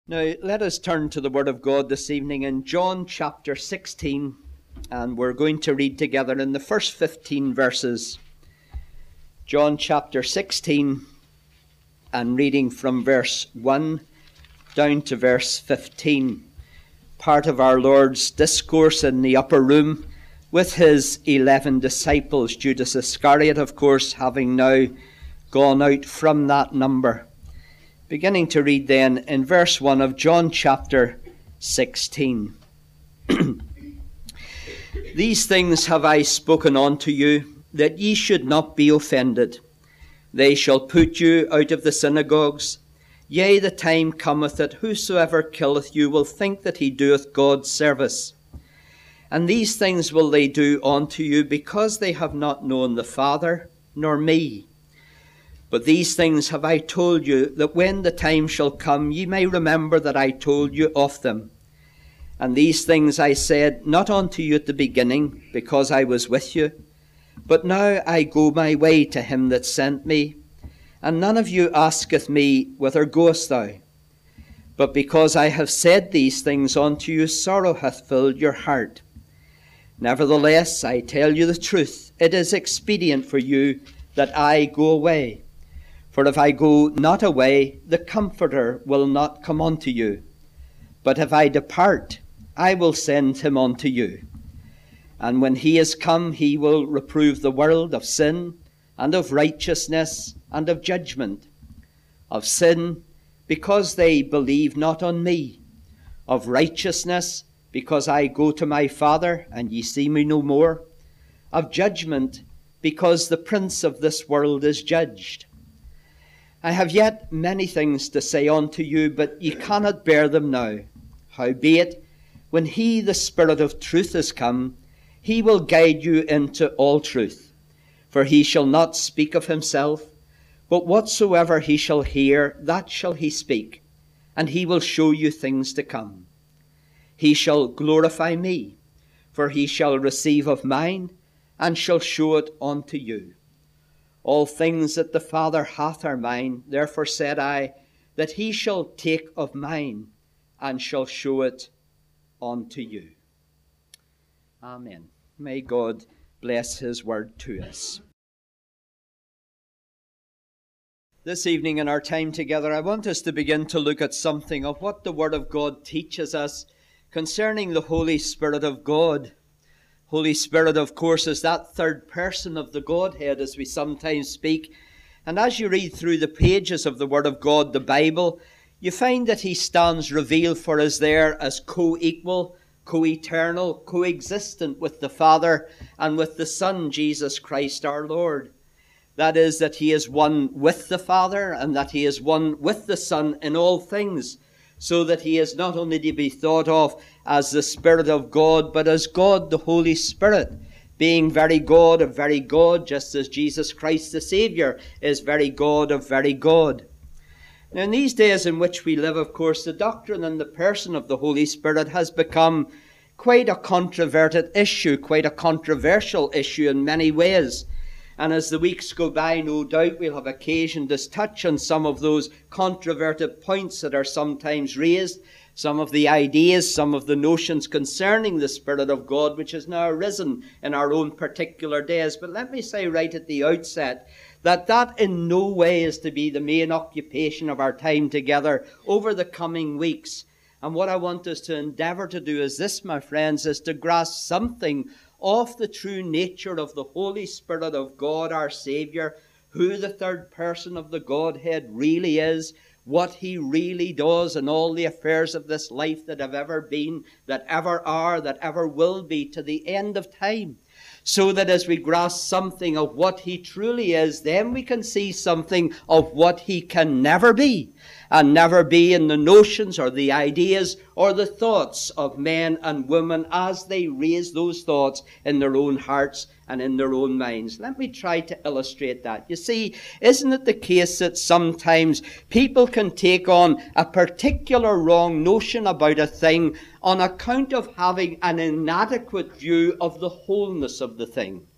Now, let us turn to the Word of God this evening in John chapter 16, and we're going to read together in the first 15 verses. John chapter 16, and reading from verse 1 down to verse 15. Part of our Lord's discourse in the upper room with his 11 disciples, Judas Iscariot, of course, having now gone out from that number. Beginning to read then in verse 1 of John chapter 16. These things have I spoken unto you, that ye should not be offended. They shall put you out of the synagogues. Yea, the time cometh that whosoever killeth you will think that he doeth God service. And these things will they do unto you, because they have not known the Father, nor me. But these things have I told you, that when the time shall come, ye may remember that I told you of them. And these things I said not unto you at the beginning, because I was with you. But now I go my way to him that sent me. And none of you asketh me, Whither goest thou? But because I have said these things unto you, sorrow hath filled your heart. Nevertheless, I tell you the truth, it is expedient for you that I go away. For if I go not away, the Comforter will not come unto you. But if I depart, I will send him unto you. And when he is come, he will reprove the world of sin, and of righteousness, and of judgment. Of sin, because they believe not on me. Of righteousness, because I go to my Father, and ye see me no more. Of judgment, because the prince of this world is judged. I have yet many things to say unto you, but ye cannot bear them now. Howbeit, when he, the Spirit of truth, is come, he will guide you into all truth. For he shall not speak of himself, but whatsoever he shall hear, that shall he speak, and he will show you things to come. He shall glorify me, for he shall receive of mine, and shall show it unto you. All things that the Father hath are mine, therefore said I, that he shall take of mine, and shall show it unto you. Amen. May God bless his word to us. This evening in our time together, I want us to begin to look at something of what the Word of God teaches us concerning the Holy Spirit of God. Holy Spirit, of course, is that third person of the Godhead, as we sometimes speak. And as you read through the pages of the Word of God, the Bible, you find that he stands revealed for us there as co-equal, co-eternal, co-existent with the Father and with the Son, Jesus Christ our Lord. That is, that he is one with the Father and that he is one with the Son in all things, so that he is not only to be thought of as the Spirit of God, but as God the Holy Spirit, being very God of very God, just as Jesus Christ the Saviour is very God of very God. Now, in these days in which we live, of course, the doctrine and the person of the Holy Spirit has become quite a controverted issue, quite a controversial issue in many ways. And as the weeks go by, no doubt we'll have occasion to touch on some of those controverted points that are sometimes raised, some of the ideas, some of the notions concerning the Spirit of God, which has now arisen in our own particular days. But let me say right at the outset that that in no way is to be the main occupation of our time together over the coming weeks. And what I want us to endeavour to do is this, my friends, is to grasp something of the true nature of the Holy Spirit of God, our Saviour, who the third person of the Godhead really is, what he really does in all the affairs of this life that have ever been, that ever are, that ever will be, to the end of time. So that as we grasp something of what he truly is, then we can see something of what he can never be, and never be in the notions or the ideas or the thoughts of men and women as they raise those thoughts in their own hearts and in their own minds. Let me try to illustrate that. You see, isn't it the case that sometimes people can take on a particular wrong notion about a thing on account of having an inadequate view of the wholeness of the thing?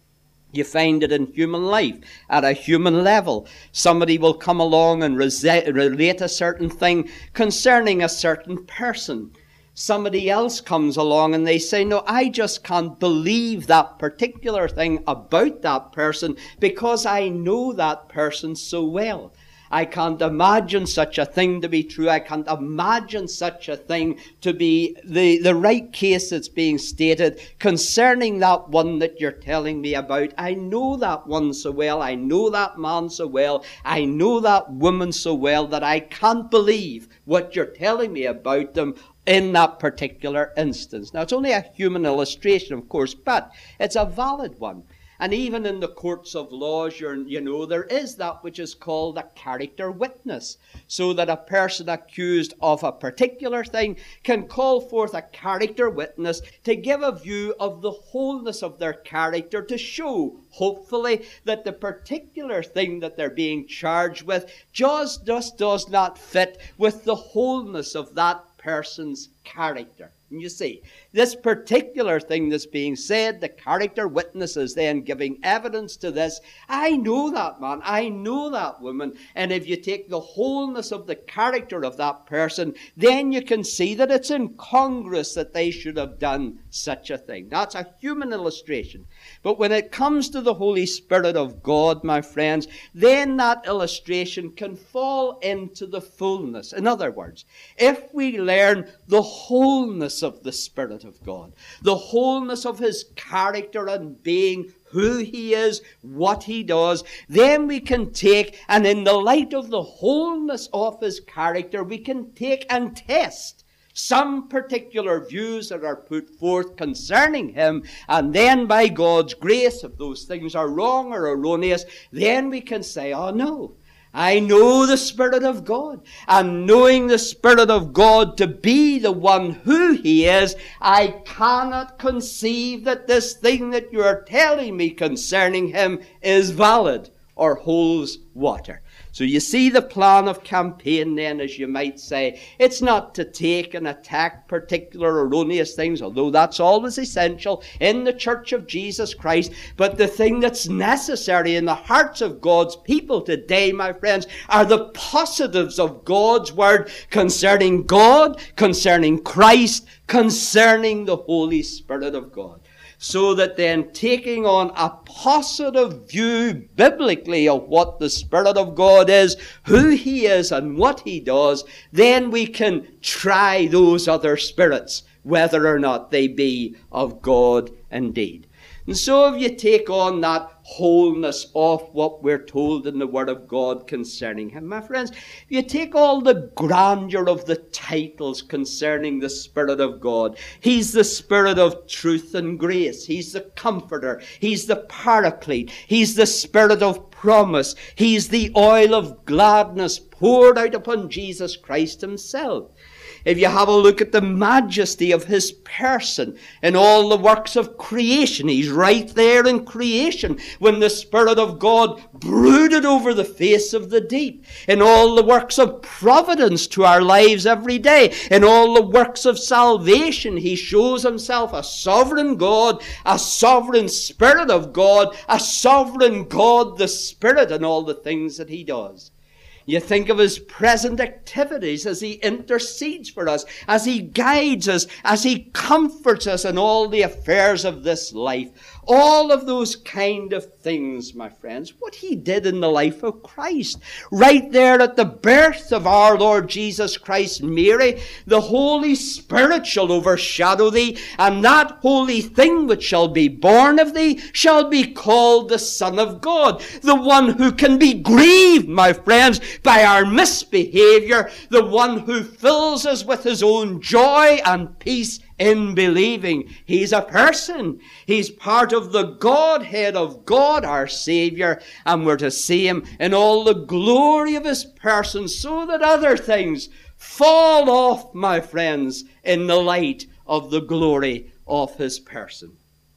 You find it in human life, at a human level. Somebody will come along and relate a certain thing concerning a certain person. Somebody else comes along and they say, no, I just can't believe that particular thing about that person because I know that person so well. I can't imagine such a thing to be true. I can't imagine such a thing to be the right case that's being stated concerning that one that you're telling me about. I know that one so well. I know that man so well. I know that woman so well that I can't believe what you're telling me about them in that particular instance. Now, it's only a human illustration, of course, but it's a valid one. And even in the courts of laws, there is that which is called a character witness, so that a person accused of a particular thing can call forth a character witness to give a view of the wholeness of their character, to show, hopefully, that the particular thing that they're being charged with just does not fit with the wholeness of that person's character. And you see, this particular thing that's being said, the character witness is then giving evidence to this. I know that man, I know that woman, and if you take the wholeness of the character of that person, then you can see that it's incongruous that they should have done such a thing. That's a human illustration. But when it comes to the Holy Spirit of God, my friends, then that illustration can fall into the fullness. In other words, if we learn the wholeness of the Spirit of God, the wholeness of His character and being, who He is, what He does, then we can take, and in the light of the wholeness of His character, we can take and test some particular views that are put forth concerning Him, and then by God's grace, if those things are wrong or erroneous, then we can say, oh no, I know the Spirit of God, and knowing the Spirit of God to be the one who He is, I cannot conceive that this thing that you are telling me concerning Him is valid or holds water. So you see the plan of campaign then, as you might say. It's not to take and attack particular erroneous things, although that's always essential in the Church of Jesus Christ. But the thing that's necessary in the hearts of God's people today, my friends, are the positives of God's Word concerning God, concerning Christ, concerning the Holy Spirit of God. So that then taking on a positive view biblically of what the Spirit of God is, who He is and what He does, then we can try those other spirits, whether or not they be of God indeed. And so if you take on that wholeness of what we're told in the Word of God concerning Him, my friends, if you take all the grandeur of the titles concerning the Spirit of God, He's the Spirit of truth and grace. He's the Comforter. He's the Paraclete. He's the Spirit of promise. He's the oil of gladness poured out upon Jesus Christ Himself. If you have a look at the majesty of His person in all the works of creation, He's right there in creation when the Spirit of God brooded over the face of the deep. In all the works of providence to our lives every day, in all the works of salvation, He shows Himself a sovereign God, a sovereign Spirit of God, a sovereign God the Spirit in all the things that He does. You think of His present activities as He intercedes for us, as He guides us, as He comforts us in all the affairs of this life. All of those kind of things, my friends, what He did in the life of Christ. Right there at the birth of our Lord Jesus Christ, Mary, the Holy Spirit shall overshadow thee, and that holy thing which shall be born of thee shall be called the Son of God. The one who can be grieved, my friends, by our misbehavior, the one who fills us with His own joy and peace in believing. He's a person. He's part of the Godhead of God, our Savior, and we're to see Him in all the glory of His person, so that other things fall off, my friends, in the light of the glory of His person.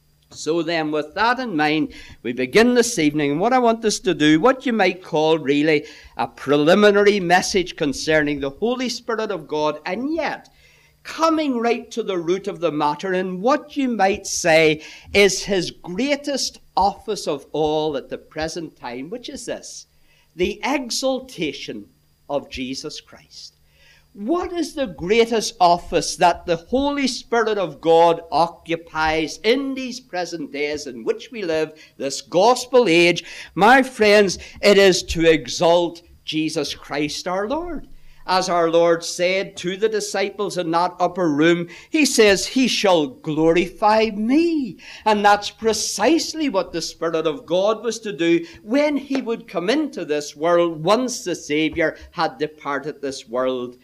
So then, with that in mind, we begin this evening, and what I want us to do, what you might call really a preliminary message concerning the Holy Spirit of God, and yet coming right to the root of the matter in what you might say is his greatest office of all at the present time, which is this: the exaltation of Jesus Christ. What is the greatest office that the Holy Spirit of God occupies in these present days in which we live, this gospel age? My friends, it is to exalt Jesus Christ our Lord. As our Lord said to the disciples in that upper room, he says, he shall glorify me. And that's precisely what the Spirit of God was to do when he would come into this world once the Savior had departed this world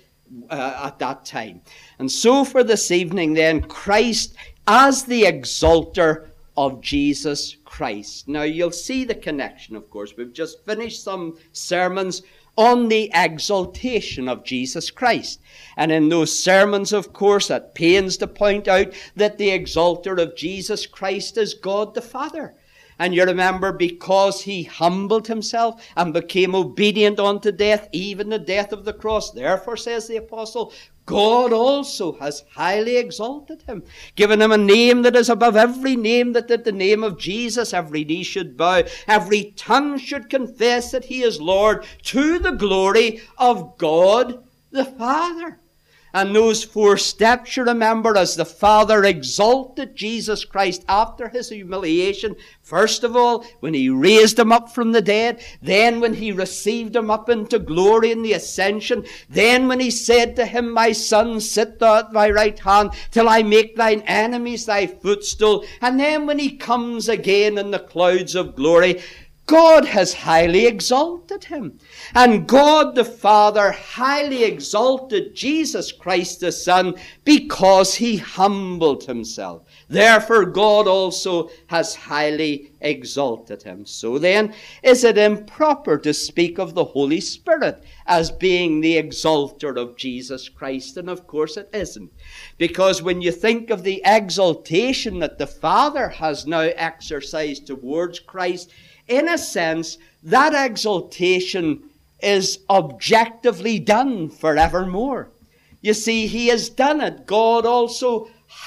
at that time. And so for this evening then, Christ as the exalter of Jesus Christ. Now you'll see the connection, of course. We've just finished some sermons on the exaltation of Jesus Christ. And in those sermons, of course, at pains to point out that the exalter of Jesus Christ is God the Father. And you remember, because he humbled himself and became obedient unto death, even the death of the cross, therefore, says the apostle, God also has highly exalted him, given him a name that is above every name, that at the name of Jesus every knee should bow, every tongue should confess that he is Lord, to the glory of God the Father. And those 4 steps, you remember, as the Father exalted Jesus Christ after his humiliation. First of all, when he raised him up from the dead. Then when he received him up into glory in the ascension. Then when he said to him, my son, sit thou at my right hand till I make thine enemies thy footstool. And then when he comes again in the clouds of glory, God has highly exalted him. And God the Father highly exalted Jesus Christ the Son because he humbled himself. Therefore God also has highly exalted him. So then, is it improper to speak of the Holy Spirit as being the exalter of Jesus Christ? And of course it isn't. Because when you think of the exaltation that the Father has now exercised towards Christ, in a sense, that exaltation is objectively done forevermore. You see, he has done it. God also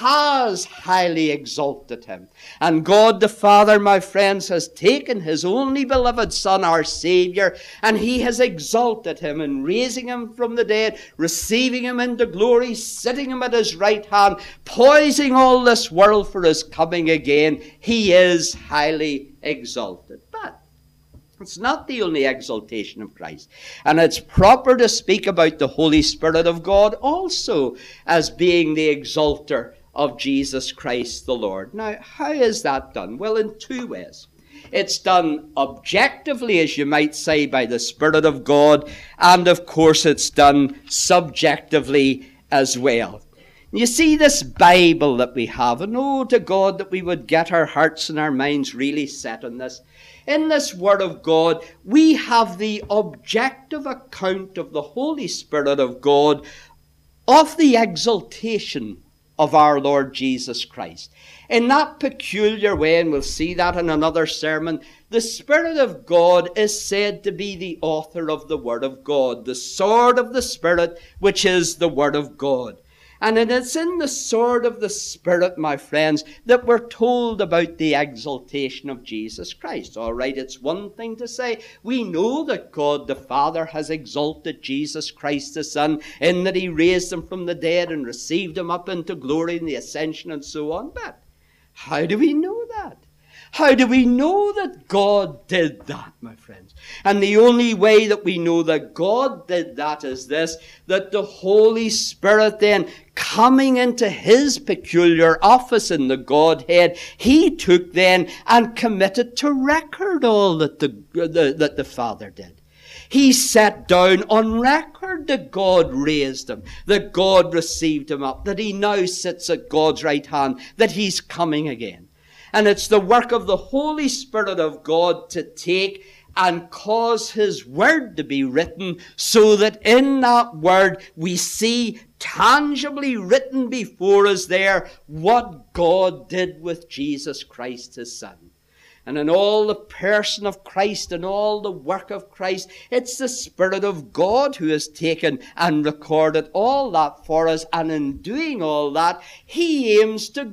has highly exalted him. And God the Father, my friends, has taken his only beloved Son, our Savior, and he has exalted him and raising him from the dead, receiving him into glory, sitting him at his right hand, poising all this world for his coming again. He is highly exalted. But it's not the only exaltation of Christ. And it's proper to speak about the Holy Spirit of God also as being the exalter of Jesus Christ the Lord. Now, how is that done? Well, in 2 ways. It's done objectively, as you might say, by the Spirit of God. And of course, it's done subjectively as well. You see, this Bible that we have, and oh, to God that we would get our hearts and our minds really set on this. In this Word of God, we have the objective account of the Holy Spirit of God of the exaltation of our Lord Jesus Christ. In that peculiar way, and we'll see that in another sermon, the Spirit of God is said to be the author of the Word of God, the sword of the Spirit, which is the Word of God. And it is in the sword of the Spirit, my friends, that we're told about the exaltation of Jesus Christ. All right, it's one thing to say, we know that God the Father has exalted Jesus Christ the Son, in that he raised him from the dead and received him up into glory in the ascension and so on. But how do we know that? How do we know that God did that, my friends? And the only way that we know that God did that is this, that the Holy Spirit then, coming into his peculiar office in the Godhead, he took then and committed to record all that the Father did. He set down on record that God raised him, that God received him up, that he now sits at God's right hand, that he's coming again. And it's the work of the Holy Spirit of God to take and cause his word to be written, so that in that word we see tangibly written before us there what God did with Jesus Christ his Son. And in all the person of Christ and all the work of Christ, it's the Spirit of God who has taken and recorded all that for us. And in doing all that, he aims to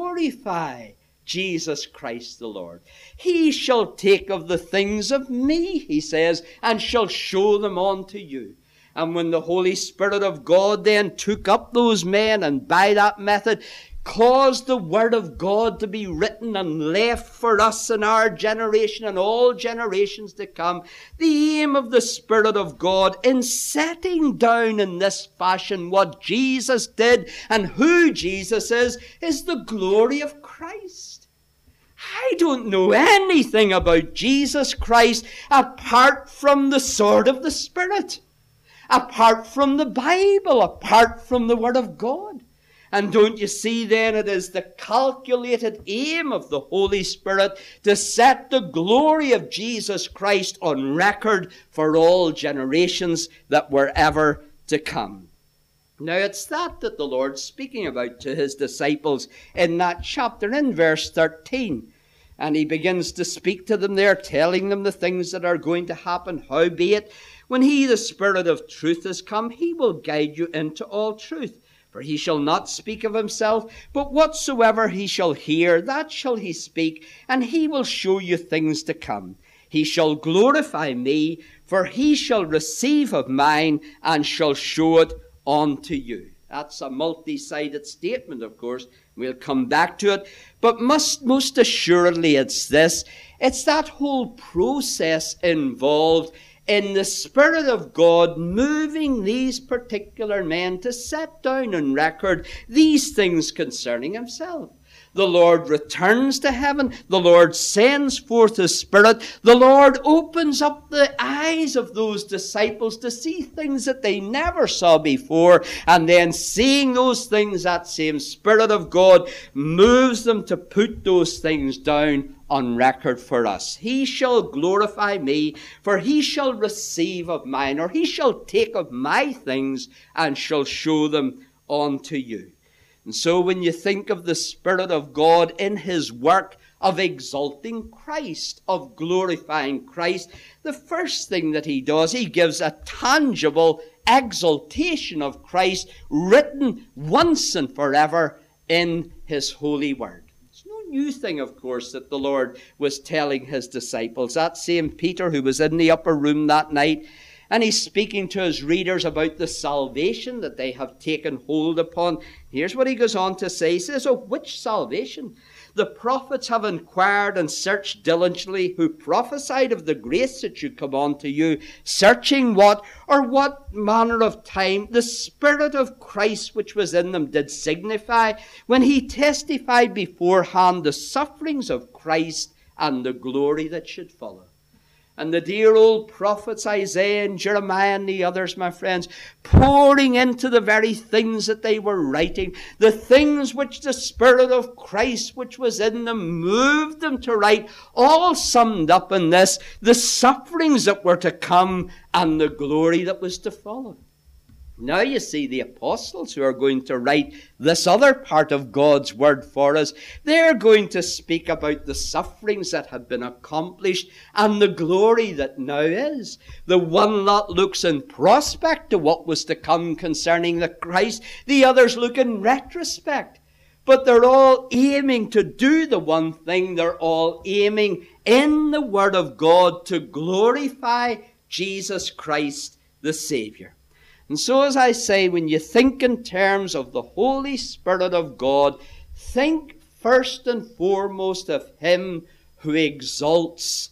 glorify Jesus Christ the Lord. He shall take of the things of me, he says, and shall show them unto you. And when the Holy Spirit of God then took up those men and by that method caused the Word of God to be written and left for us in our generation and all generations to come, the aim of the Spirit of God in setting down in this fashion what Jesus did and who Jesus is the glory of Christ. I don't know anything about Jesus Christ apart from the sword of the Spirit, apart from the Bible, apart from the Word of God. And don't you see then it is the calculated aim of the Holy Spirit to set the glory of Jesus Christ on record for all generations that were ever to come. Now it's that the Lord's speaking about to his disciples in that chapter in verse 13. And he begins to speak to them there, telling them the things that are going to happen. Howbeit, when he, the Spirit of truth, is come, he will guide you into all truth. For he shall not speak of himself, but whatsoever he shall hear, that shall he speak, and he will show you things to come. He shall glorify me, for he shall receive of mine, and shall show it unto you. That's a multi-sided statement, of course. We'll come back to it. But most assuredly it's this. It's that whole process involved in the Spirit of God moving these particular men to set down on record these things concerning himself. The Lord returns to heaven. The Lord sends forth his Spirit. The Lord opens up the eyes of those disciples to see things that they never saw before. And then seeing those things, that same Spirit of God moves them to put those things down on record for us. He shall glorify me, for he shall receive of mine, or he shall take of my things and shall show them unto you. And so when you think of the Spirit of God in his work of exalting Christ, of glorifying Christ, the first thing that he does, he gives a tangible exaltation of Christ written once and forever in his holy word. It's no new thing, of course, that the Lord was telling his disciples. That same Peter who was in the upper room that night, and he's speaking to his readers about the salvation that they have taken hold upon. Here's what he goes on to say. He says, "Of which salvation? The prophets have inquired and searched diligently, who prophesied of the grace that should come unto you, searching what manner of time the Spirit of Christ which was in them did signify, when he testified beforehand the sufferings of Christ and the glory that should follow." And the dear old prophets, Isaiah and Jeremiah and the others, my friends, pouring into the very things that they were writing, the things which the Spirit of Christ which was in them moved them to write, all summed up in this: the sufferings that were to come and the glory that was to follow. Now you see the apostles who are going to write this other part of God's word for us. They're going to speak about the sufferings that have been accomplished and the glory that now is. The one lot looks in prospect to what was to come concerning the Christ. The others look in retrospect. But they're all aiming to do the one thing. They're all aiming in the word of God to glorify Jesus Christ the Savior. And so, as I say, when you think in terms of the Holy Spirit of God, think first and foremost of him who exalts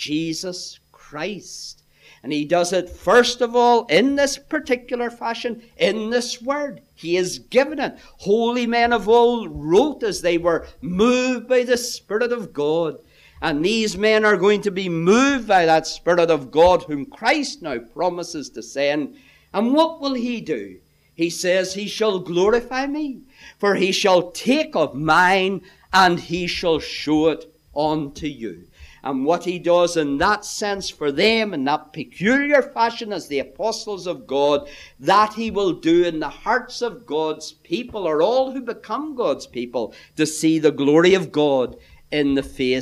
Jesus Christ. And he does it first of all in this particular fashion, in this word. He has given it. Holy men of old wrote as they were moved by the Spirit of God. And these men are going to be moved by that Spirit of God whom Christ now promises to send. And what will he do? He says, he shall glorify me, for he shall take of mine, and he shall show it unto you. And what he does in that sense for them, in that peculiar fashion as the apostles of God, that he will do in the hearts of God's people, or all who become God's people, to see the glory of God in the face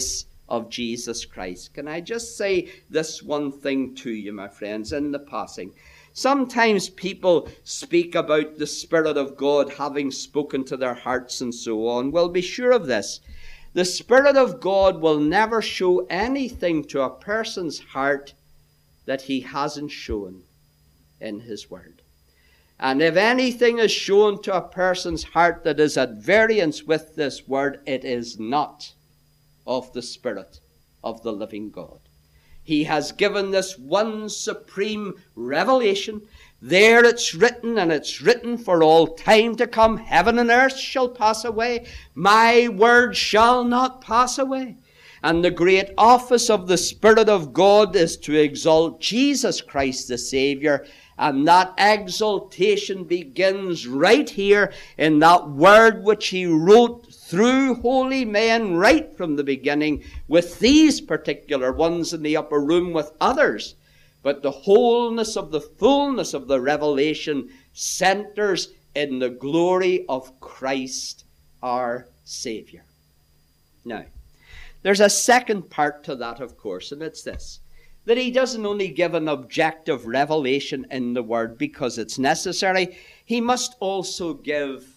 of Jesus Christ. Can I just say this one thing to you, my friends, in the passing? Sometimes people speak about the Spirit of God having spoken to their hearts and so on. Well, be sure of this. The Spirit of God will never show anything to a person's heart that he hasn't shown in his Word. And if anything is shown to a person's heart that is at variance with this Word, it is not of the Spirit of the living God. He has given this one supreme revelation. There it's written, and it's written for all time to come. Heaven and earth shall pass away. My word shall not pass away. And the great office of the Spirit of God is to exalt Jesus Christ the Savior. And that exaltation begins right here in that word which he wrote through holy men right from the beginning, with these particular ones in the upper room with others. But the wholeness of the fullness of the revelation centers in the glory of Christ our Savior. Now, there's a second part to that, of course, and it's this: that he doesn't only give an objective revelation in the Word because it's necessary, he must also give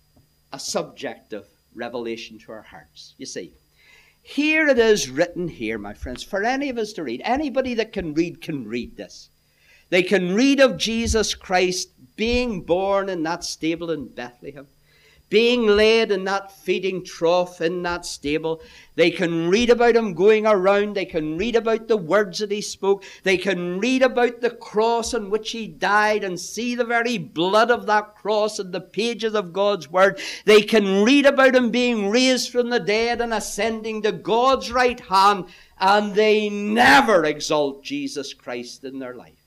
a subjective revelation to our hearts. You see, here it is written here, my friends, for any of us to read. Anybody that can read this. They can read of Jesus Christ being born in that stable in Bethlehem, being laid in that feeding trough in that stable. They can read about him going around. They can read about the words that he spoke. They can read about the cross on which he died and see the very blood of that cross in the pages of God's Word. They can read about him being raised from the dead and ascending to God's right hand, and they never exalt Jesus Christ in their life.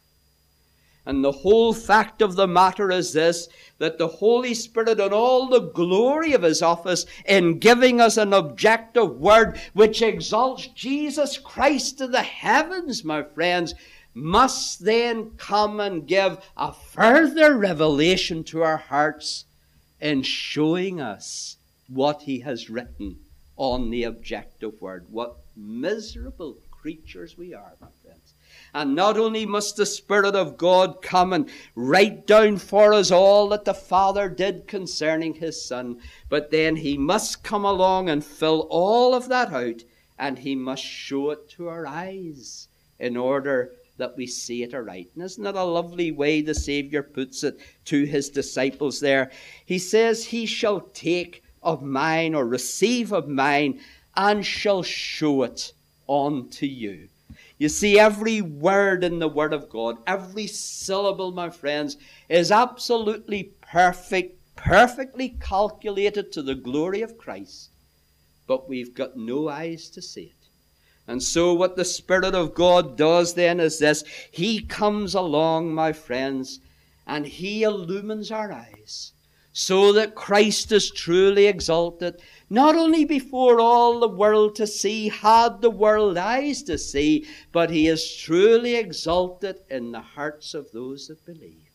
And the whole fact of the matter is this, that the Holy Spirit in all the glory of his office in giving us an objective word which exalts Jesus Christ to the heavens, my friends, must then come and give a further revelation to our hearts in showing us what he has written on the objective word. What miserable creatures we are, my friends. And not only must the Spirit of God come and write down for us all that the Father did concerning his Son, but then he must come along and fill all of that out, and he must show it to our eyes in order that we see it aright. And isn't that a lovely way the Savior puts it to his disciples there? He says, he shall take of mine, or receive of mine, and shall show it unto you. You see, every word in the Word of God, every syllable, my friends, is absolutely perfect, perfectly calculated to the glory of Christ. But we've got no eyes to see it. And so what the Spirit of God does then is this: he comes along, my friends, and he illumines our eyes, so that Christ is truly exalted, not only before all the world to see, had the world eyes to see, but he is truly exalted in the hearts of those that believe.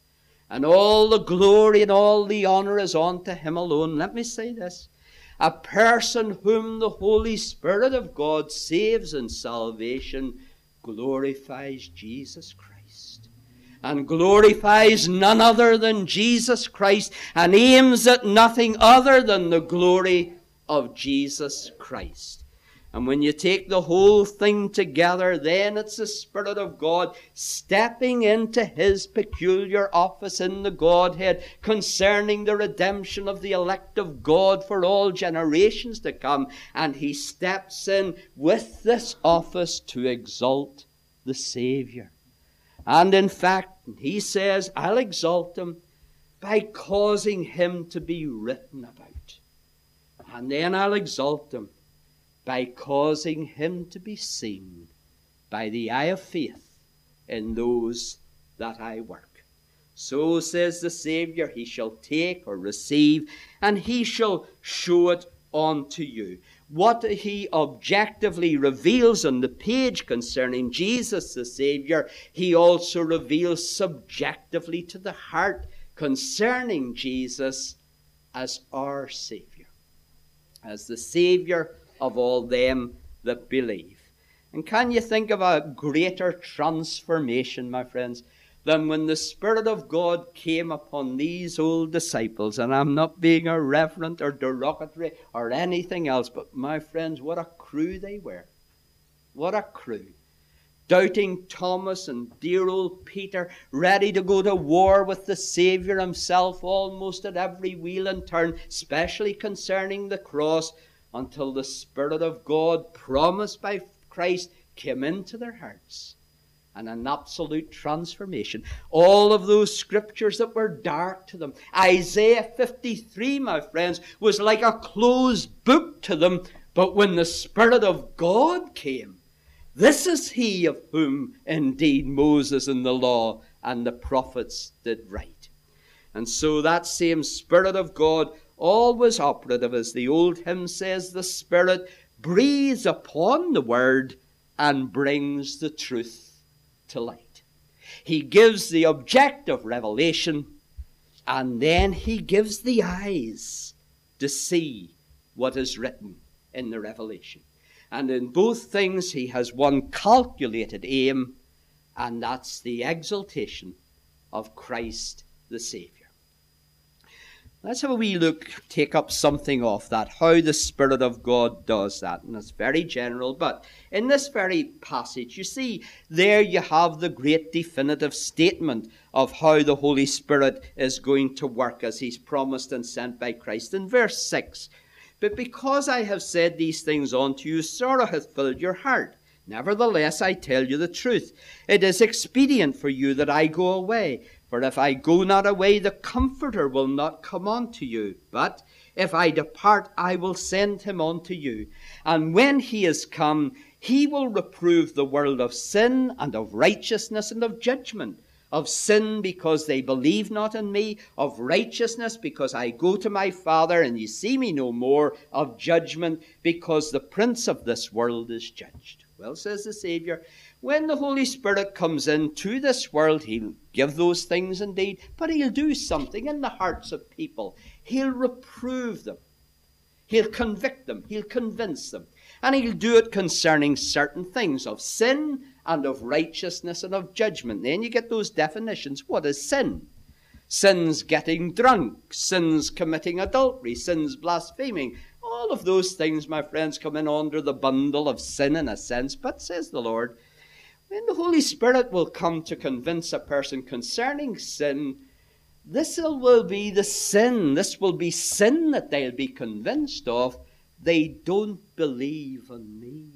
And all the glory and all the honor is unto him alone. Let me say this: a person whom the Holy Spirit of God saves in salvation glorifies Jesus Christ, and glorifies none other than Jesus Christ, and aims at nothing other than the glory of Jesus Christ. And when you take the whole thing together, then it's the Spirit of God stepping into his peculiar office in the Godhead concerning the redemption of the elect of God for all generations to come. And he steps in with this office to exalt the Savior. And in fact, he says, I'll exalt him by causing him to be written about. And then I'll exalt him by causing him to be seen by the eye of faith in those that I work. So says the Savior, he shall take or receive, and he shall show it unto you. What he objectively reveals on the page concerning Jesus the Savior, he also reveals subjectively to the heart concerning Jesus as our Savior, as the Savior of all them that believe. And can you think of a greater transformation, my friends, than when the Spirit of God came upon these old disciples? And I'm not being irreverent or derogatory or anything else, but my friends, what a crew they were. What a crew. Doubting Thomas and dear old Peter, ready to go to war with the Saviour himself almost at every wheel and turn, especially concerning the cross, until the Spirit of God, promised by Christ, came into their hearts. And an absolute transformation. All of those scriptures that were dark to them. Isaiah 53, my friends, was like a closed book to them. But when the Spirit of God came, this is he of whom indeed Moses and the law and the prophets did write. And so that same Spirit of God, always operative, as the old hymn says, the Spirit breathes upon the Word and brings the truth to light. He gives the objective revelation, and then he gives the eyes to see what is written in the revelation. And in both things he has one calculated aim, and that's the exaltation of Christ the Saviour. Let's have a wee look, take up something off that, how the Spirit of God does that. And it's very general, but in this very passage, you see, there you have the great definitive statement of how the Holy Spirit is going to work as he's promised and sent by Christ. In verse 6, "But because I have said these things unto you, sorrow hath filled your heart. Nevertheless, I tell you the truth. It is expedient for you that I go away. For if I go not away, the Comforter will not come unto you. But if I depart, I will send him unto you. And when he is come, he will reprove the world of sin and of righteousness and of judgment. Of sin, because they believe not in me. Of righteousness, because I go to my Father, and ye see me no more. Of judgment, because the prince of this world is judged." Well, says the Saviour, when the Holy Spirit comes into this world, he'll give those things indeed, but he'll do something in the hearts of people. He'll reprove them. He'll convict them. He'll convince them. And he'll do it concerning certain things of sin and of righteousness and of judgment. Then you get those definitions. What is sin? Sin's getting drunk. Sin's committing adultery. Sin's blaspheming. All of those things, my friends, come in under the bundle of sin in a sense. But, says the Lord, when the Holy Spirit will come to convince a person concerning sin, this will be the sin. This will be sin that they'll be convinced of. They don't believe on me.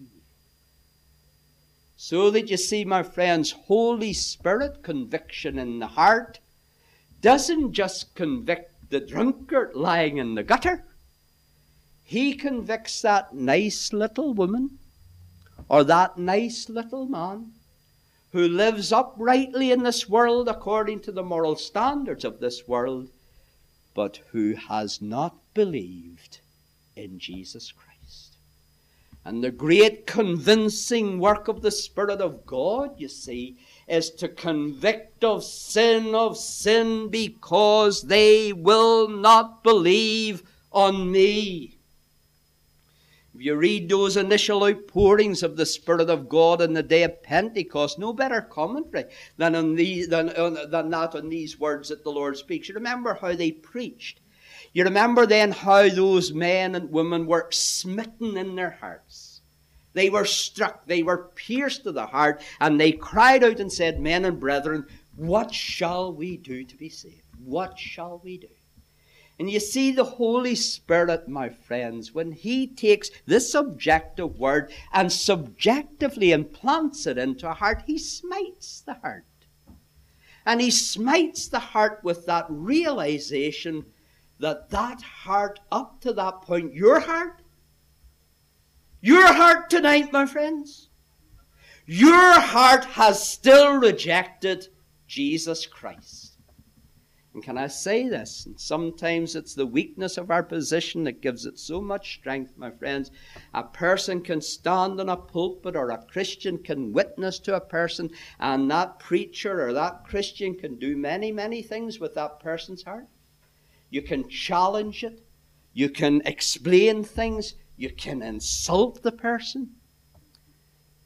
So that you see, my friends, Holy Spirit conviction in the heart doesn't just convict the drunkard lying in the gutter. He convicts that nice little woman or that nice little man who lives uprightly in this world according to the moral standards of this world, but who has not believed in Jesus Christ. And the great convincing work of the Spirit of God, you see, is to convict of sin because they will not believe on me. If you read those initial outpourings of the Spirit of God on the day of Pentecost, no better commentary than that on these words that the Lord speaks. You remember how they preached. You remember then how those men and women were smitten in their hearts. They were struck, they were pierced to the heart, and they cried out and said, "Men and brethren, what shall we do to be saved? What shall we do?" And you see the Holy Spirit, my friends, when he takes this objective word and subjectively implants it into a heart, he smites the heart. And he smites the heart with that realization that that heart up to that point, your heart tonight, my friends, your heart has still rejected Jesus Christ. And can I say this? And sometimes it's the weakness of our position that gives it so much strength, my friends. A person can stand in a pulpit, or a Christian can witness to a person, and that preacher or that Christian can do many, many things with that person's heart. You can challenge it. You can explain things. You can insult the person.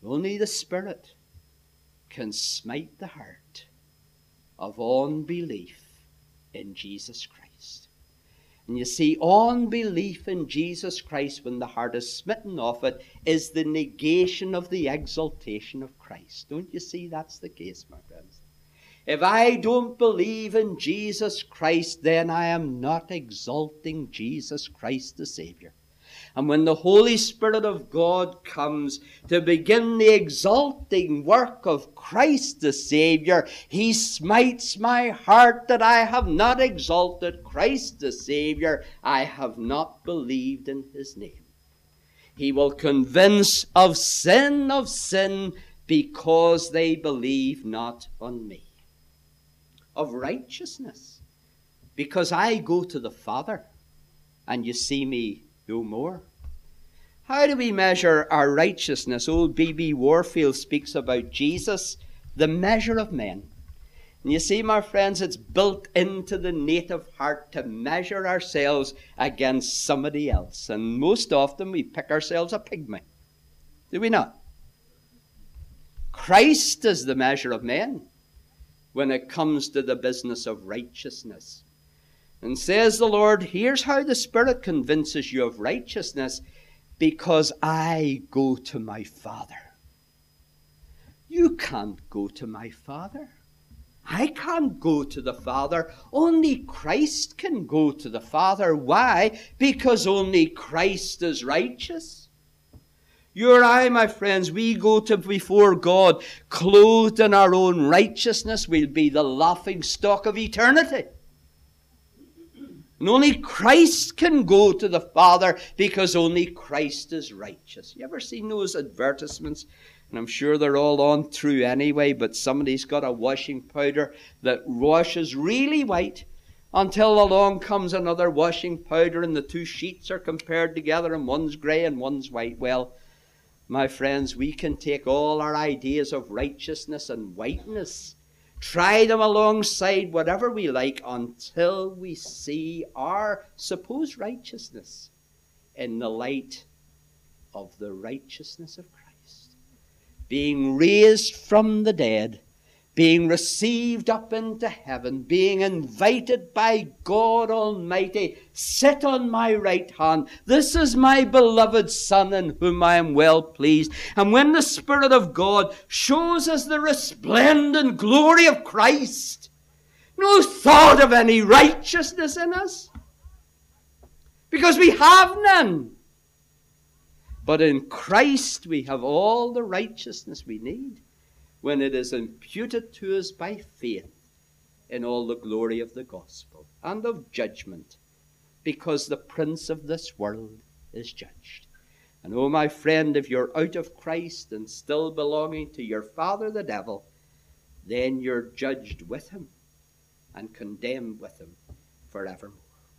Only the Spirit can smite the heart of unbelief in Jesus Christ. And you see, unbelief in Jesus Christ, when the heart is smitten of it, is the negation of the exaltation of Christ. Don't you see that's the case, my friends? If I don't believe in Jesus Christ, then I am not exalting Jesus Christ the Savior. And when the Holy Spirit of God comes to begin the exalting work of Christ the Savior, He smites my heart that I have not exalted Christ the Savior. I have not believed in His name. He will convince of sin because they believe not on me. Of righteousness, because I go to the Father and you see me no more. How do we measure our righteousness? Old B.B. Warfield speaks about Jesus, the measure of men. And you see, my friends, it's built into the native heart to measure ourselves against somebody else. And most often we pick ourselves a pygmy. Do we not? Christ is the measure of men when it comes to the business of righteousness. And says the Lord, here's how the Spirit convinces you of righteousness: because I go to my Father. You can't go to my Father. I can't go to the Father. Only Christ can go to the Father. Why? Because only Christ is righteous. You or I, my friends, we go to before God clothed in our own righteousness. We'll be the laughing stock of eternity. And only Christ can go to the Father because only Christ is righteous. You ever seen those advertisements? And I'm sure they're all on through anyway, but somebody's got a washing powder that washes really white until along comes another washing powder and the two sheets are compared together and one's grey and one's white. Well, my friends, we can take all our ideas of righteousness and whiteness, try them alongside whatever we like until we see our supposed righteousness in the light of the righteousness of Christ. Being raised from the dead, being received up into heaven, being invited by God Almighty, sit on my right hand. This is my beloved Son in whom I am well pleased. And when the Spirit of God shows us the resplendent glory of Christ, no thought of any righteousness in us, because we have none. But in Christ we have all the righteousness we need, when it is imputed to us by faith in all the glory of the gospel and of judgment, because the prince of this world is judged. And oh, my friend, if you're out of Christ and still belonging to your father, the devil, then you're judged with him and condemned with him forevermore.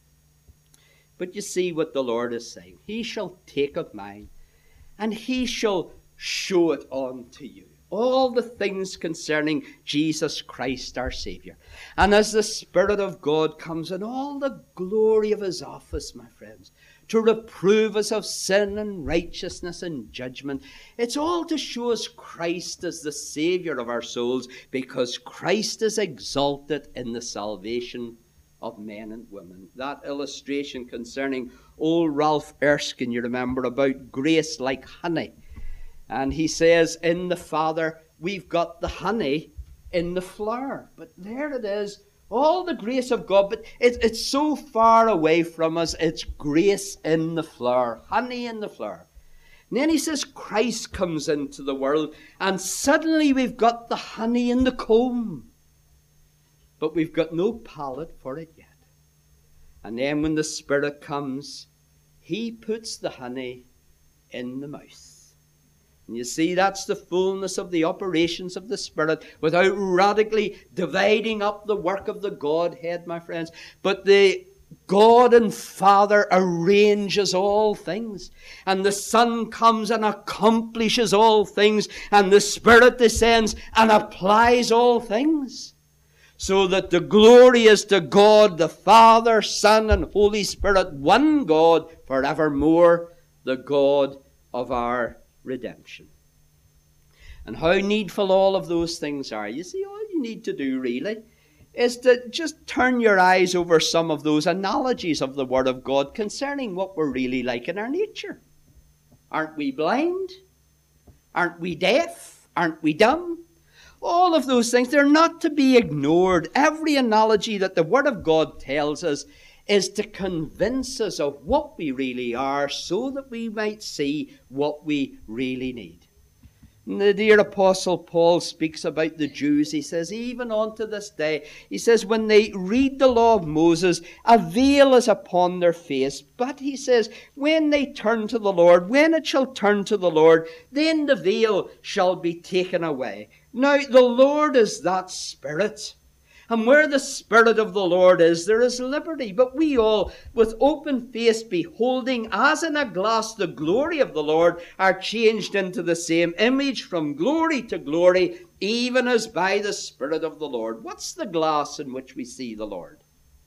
But you see what the Lord is saying. He shall take of mine, and he shall show it unto you. All the things concerning Jesus Christ our Savior. And as the Spirit of God comes in all the glory of his office, my friends, to reprove us of sin and righteousness and judgment, it's all to show us Christ as the Savior of our souls, because Christ is exalted in the salvation of men and women. That illustration concerning old Ralph Erskine, you remember, about grace like honey. And he says, in the Father, we've got the honey in the flower. But there it is, all the grace of God. But it's so far away from us. It's grace in the flower, honey in the flower. And then he says, Christ comes into the world. And suddenly we've got the honey in the comb. But we've got no palate for it yet. And then when the Spirit comes, he puts the honey in the mouth. And you see, that's the fullness of the operations of the Spirit, without radically dividing up the work of the Godhead, my friends. But the God and Father arranges all things, and the Son comes and accomplishes all things, and the Spirit descends and applies all things, so that the glory is to God, the Father, Son, and Holy Spirit, one God forevermore, the God of our redemption. and how needful all of those things are. You see, all you need to do really is to just turn your eyes over some of those analogies of the Word of God concerning what we're really like in our nature. Aren't we blind? Aren't we deaf? Aren't we dumb? All of those things, they're not to be ignored. Every analogy that the Word of God tells us is to convince us of what we really are so that we might see what we really need. And the dear Apostle Paul speaks about the Jews. He says, even unto this day, he says, when they read the law of Moses, a veil is upon their face. But he says, when they turn to the Lord, when it shall turn to the Lord, then the veil shall be taken away. Now, the Lord is that Spirit. And where the Spirit of the Lord is, there is liberty. But we all, with open face, beholding as in a glass the glory of the Lord, are changed into the same image from glory to glory, even as by the Spirit of the Lord. What's the glass in which we see the Lord?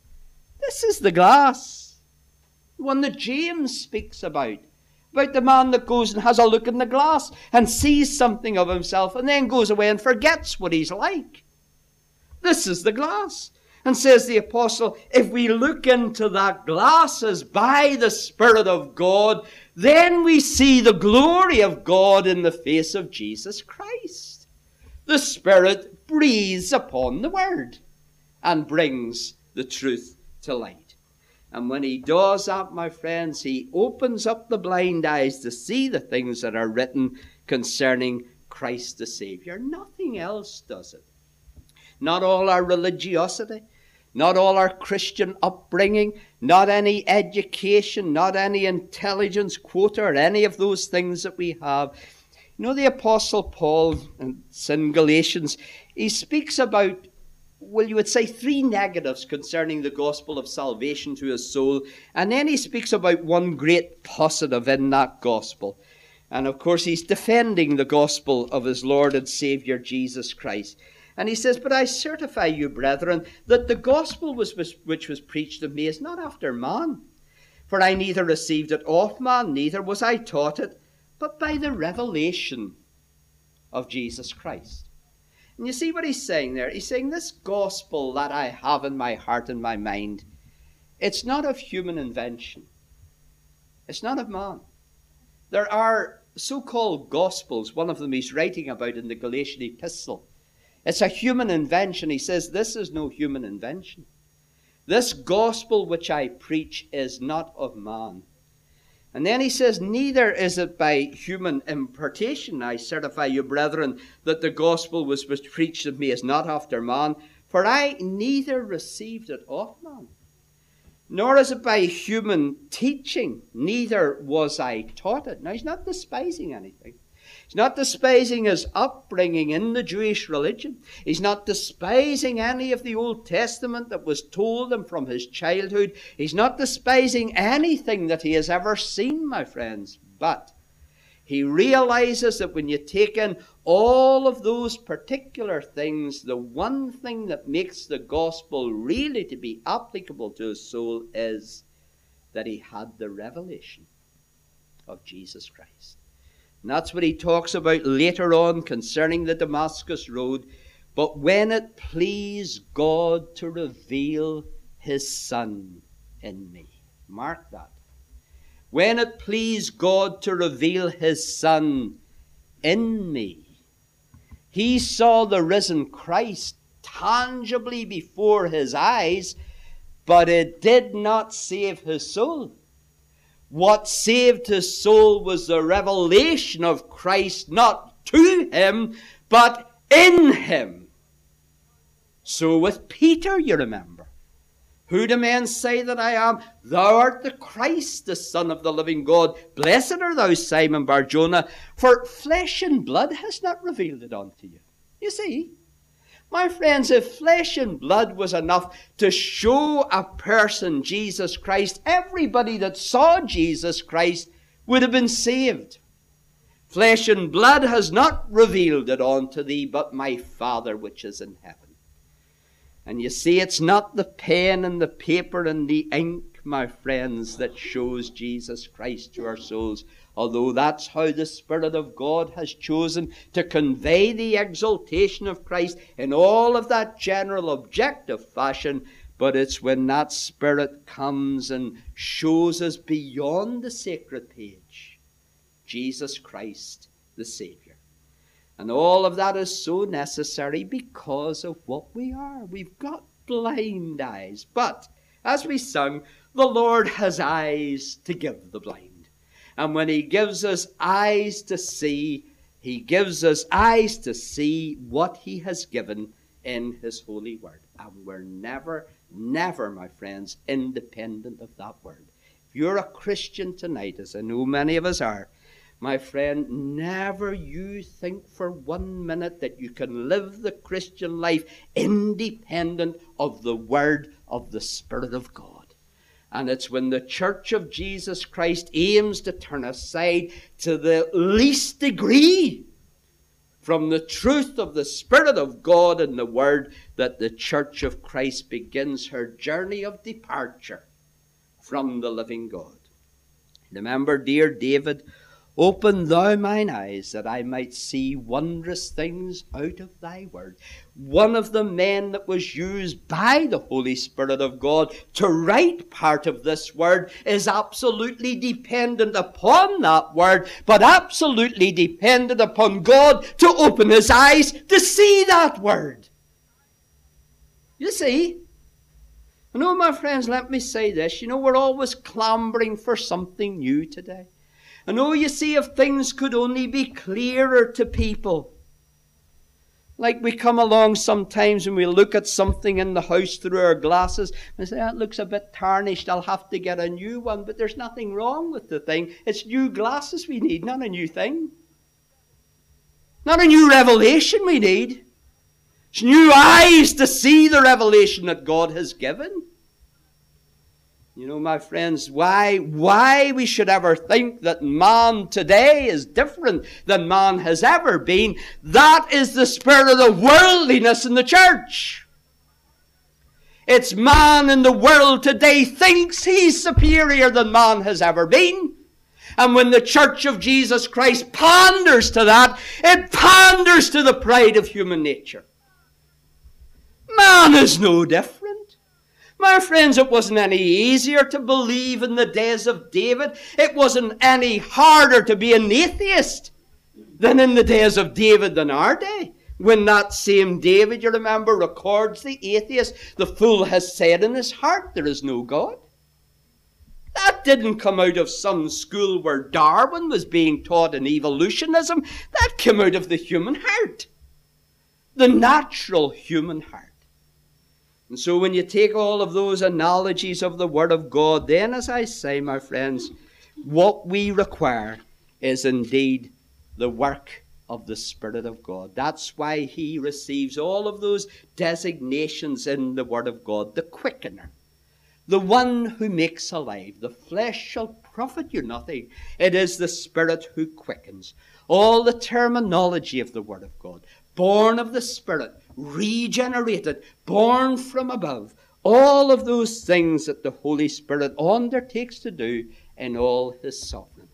This is the glass, the one that James speaks about the man that goes and has a look in the glass and sees something of himself and then goes away and forgets what he's like. This is the glass. And says the apostle, if we look into that glass as by the Spirit of God, then we see the glory of God in the face of Jesus Christ. The Spirit breathes upon the Word and brings the truth to light. And when he does that, my friends, he opens up the blind eyes to see the things that are written concerning Christ the Savior. Nothing else does it. Not all our religiosity, not all our Christian upbringing, not any education, not any intelligence quota or any of those things that we have. You know, the Apostle Paul in Galatians, he speaks about, well, you would say 3 negatives concerning the gospel of salvation to his soul. And then he speaks about one great positive in that gospel. And of course, he's defending the gospel of his Lord and Savior, Jesus Christ. And he says, but I certify you, brethren, that the gospel which was preached of me is not after man. For I neither received it of man, neither was I taught it, but by the revelation of Jesus Christ. And you see what he's saying there? He's saying this gospel that I have in my heart and my mind, it's not of human invention. It's not of man. There are so-called gospels, one of them he's writing about in the Galatian epistle. It's a human invention. He says, this is no human invention. This gospel which I preach is not of man. And then he says, neither is it by human impartation. I certify you, brethren, that the gospel which was preached of me is not after man. For I neither received it of man, nor is it by human teaching, neither was I taught it. Now, he's not despising anything. He's not despising his upbringing in the Jewish religion. He's not despising any of the Old Testament that was told him from his childhood. He's not despising anything that he has ever seen, my friends. But he realizes that when you take in all of those particular things, the one thing that makes the gospel really to be applicable to his soul is that he had the revelation of Jesus Christ. And that's what he talks about later on concerning the Damascus road. But when it pleased God to reveal his Son in me. Mark that. When it pleased God to reveal his Son in me. He saw the risen Christ tangibly before his eyes, but it did not save his soul. What saved his soul was the revelation of Christ, not to him, but in him. So with Peter, you remember, who do men say that I am? Thou art the Christ, the Son of the living God. Blessed art thou, Simon Bar-Jonah, for flesh and blood has not revealed it unto you. You see, my friends, if flesh and blood was enough to show a person Jesus Christ, everybody that saw Jesus Christ would have been saved. Flesh and blood has not revealed it unto thee, but my Father which is in heaven. And you see, it's not the pen and the paper and the ink, my friends, that shows Jesus Christ to our souls. Although that's how the Spirit of God has chosen to convey the exaltation of Christ in all of that general objective fashion, but it's when that Spirit comes and shows us beyond the sacred page Jesus Christ, the Savior. And all of that is so necessary because of what we are. We've got blind eyes. But, as we sung, the Lord has eyes to give the blind. And when He gives us eyes to see, He gives us eyes to see what He has given in His holy word. And we're never, never, my friends, independent of that word. If you're a Christian tonight, as I know many of us are, my friend, never you think for 1 minute that you can live the Christian life independent of the word of the Spirit of God. And it's when the Church of Jesus Christ aims to turn aside to the least degree from the truth of the Spirit of God and the Word that the Church of Christ begins her journey of departure from the living God. Remember, dear David, open thou mine eyes that I might see wondrous things out of thy word. One of the men that was used by the Holy Spirit of God to write part of this word is absolutely dependent upon that word, but absolutely dependent upon God to open his eyes to see that word. You see? No, my friends, let me say this. You know, we're always clambering for something new today. And oh, you see, if things could only be clearer to people. Like we come along sometimes and we look at something in the house through our glasses and say, that looks a bit tarnished, I'll have to get a new one. But there's nothing wrong with the thing. It's new glasses we need, not a new thing. Not a new revelation we need. It's new eyes to see the revelation that God has given. You know, my friends, why we should ever think that man today is different than man has ever been, that is the spirit of worldliness in the church. It's man in the world today thinks he's superior than man has ever been. And when the Church of Jesus Christ panders to that, it panders to the pride of human nature. Man is no different. My friends, it wasn't any easier to believe in the days of David. It wasn't any harder to be an atheist than in the days of David in our day. When that same David, you remember, records the atheist, the fool has said in his heart, there is no God. That didn't come out of some school where Darwin was being taught in evolutionism. That came out of the human heart. The natural human heart. And so when you take all of those analogies of the Word of God, then, as I say, my friends, what we require is indeed the work of the Spirit of God. That's why He receives all of those designations in the Word of God. The quickener, the one who makes alive. The flesh shall profit you nothing. It is the Spirit who quickens. All the terminology of the Word of God. Born of the Spirit, regenerated, born from above. All of those things that the Holy Spirit undertakes to do in all His sovereignty.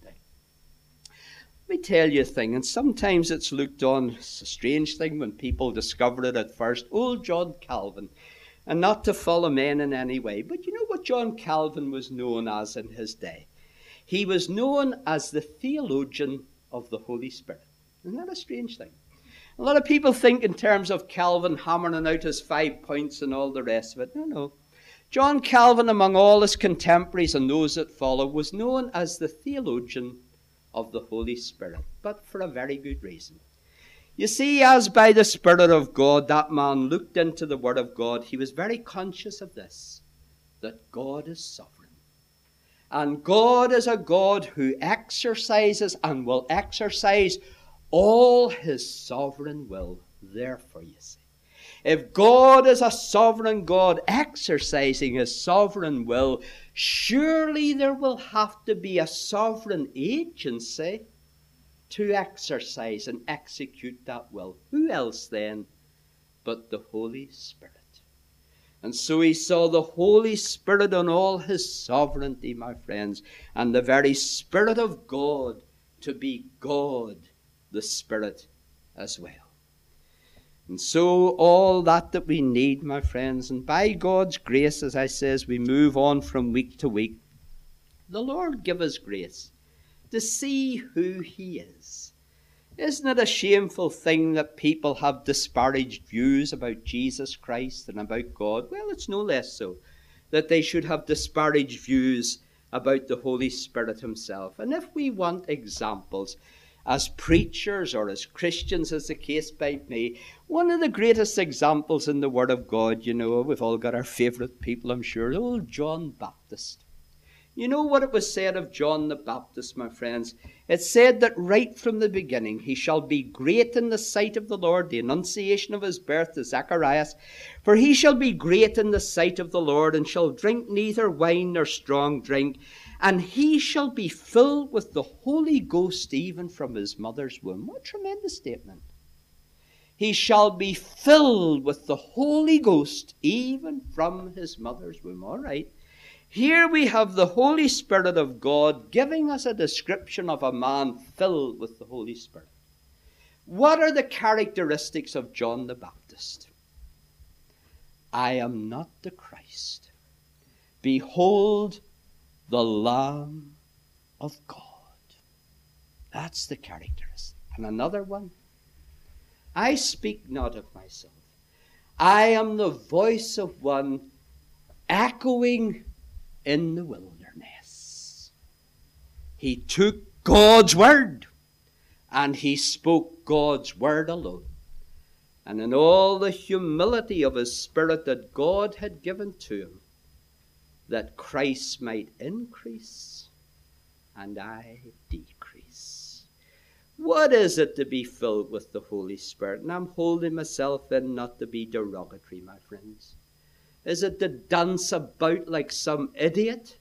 Let me tell you a thing, and sometimes it's looked on, it's a strange thing when people discover it at first. Old John Calvin, and not to follow men in any way, but you know what John Calvin was known as in his day? He was known as the theologian of the Holy Spirit. Isn't that a strange thing? A lot of people think in terms of Calvin hammering out his 5 points and all the rest of it. No. John Calvin, among all his contemporaries and those that follow, was known as the theologian of the Holy Spirit, but for a very good reason. You see, as by the Spirit of God that man looked into the Word of God, he was very conscious of this, that God is sovereign. And God is a God who exercises and will exercise all His sovereign will. Therefore, you see, if God is a sovereign God exercising His sovereign will, surely there will have to be a sovereign agency to exercise and execute that will. Who else then but the Holy Spirit? And so he saw the Holy Spirit on all his sovereignty, my friends, and the very Spirit of God to be God, the Spirit as well. And so all that we need, my friends, and by God's grace, as I say, as we move on from week to week, the Lord give us grace to see who he is. Isn't it a shameful thing that people have disparaged views about Jesus Christ and about God? Well, it's no less so that they should have disparaged views about the Holy Spirit himself. And if we want examples as preachers or as Christians, as the case might be, one of the greatest examples in the Word of God, we've all got our favourite people, I'm sure, old John Baptist. You know what it was said of John the Baptist, my friends? It said that right from the beginning, he shall be great in the sight of the Lord, the annunciation of his birth to Zacharias. For he shall be great in the sight of the Lord, and shall drink neither wine nor strong drink. And he shall be filled with the Holy Ghost even from his mother's womb. What a tremendous statement. He shall be filled with the Holy Ghost even from his mother's womb. All right. Here we have the Holy Spirit of God giving us a description of a man filled with the Holy Spirit. What are the characteristics of John the Baptist? I am not the Christ. Behold, the Lamb of God. That's the characteristic. And another one, I speak not of myself. I am the voice of one echoing in the wilderness. He took God's word and he spoke God's word alone. And in all the humility of his spirit that God had given to him, that Christ might increase and I decrease. What is it to be filled with the Holy Spirit? And I'm holding myself in not to be derogatory, my friends. Is it to dance about like some idiot?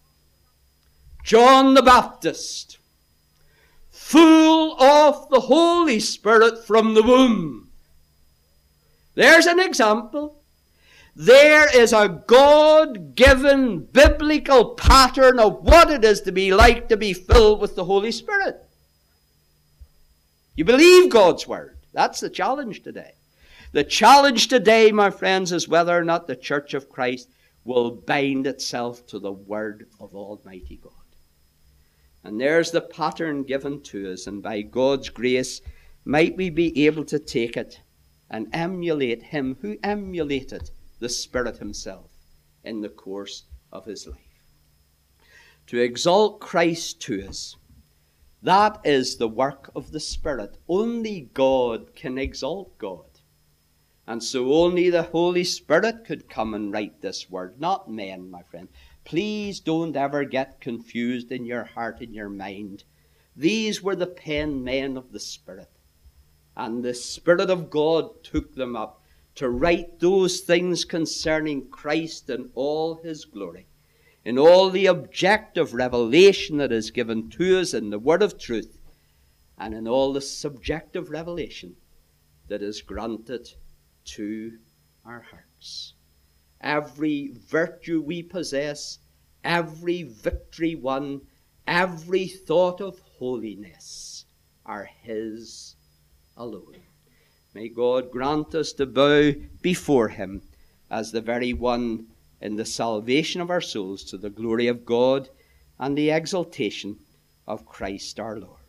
John the Baptist, full of the Holy Spirit from the womb. There's an example. There is a God-given biblical pattern of what it is to be like to be filled with the Holy Spirit. You believe God's word. That's the challenge today. The challenge today, my friends, is whether or not the Church of Christ will bind itself to the word of Almighty God. And there's the pattern given to us, and by God's grace might we be able to take it and emulate him who emulated the Spirit himself in the course of his life. To exalt Christ to us, that is the work of the Spirit. Only God can exalt God. And so only the Holy Spirit could come and write this word, not men, my friend. Please don't ever get confused in your heart and your mind. These were the pen men of the Spirit. And the Spirit of God took them up to write those things concerning Christ and all his glory, in all the objective revelation that is given to us in the word of truth, and in all the subjective revelation that is granted to our hearts. Every virtue we possess, every victory won, every thought of holiness are his alone. May God grant us to bow before him as the very one in the salvation of our souls, to the glory of God and the exaltation of Christ our Lord.